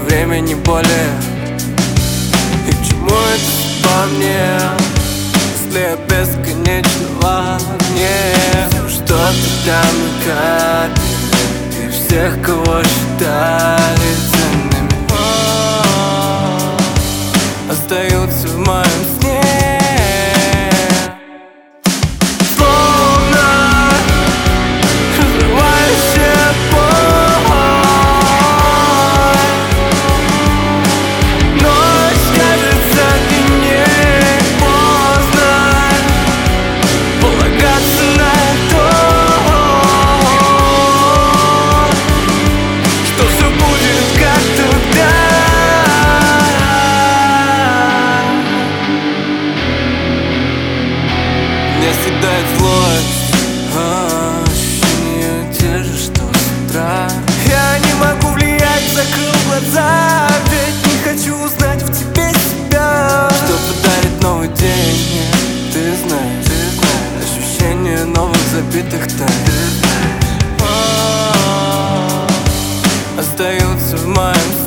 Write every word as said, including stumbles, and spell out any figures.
время не более. И к чему это по мне, если я бесконечно в огне? Все, что ты там накопил, и всех, кого считали ценными, остаются в моем сне. Меня съедает злость, а, ощущения те же, что с утра. Я не могу влиять, закрыл глаза, ведь не хочу узнать в тебе себя. Что подарит новый день мне, ты знаешь, ты знаешь. Ощущение новых забитых тайн остаются в моем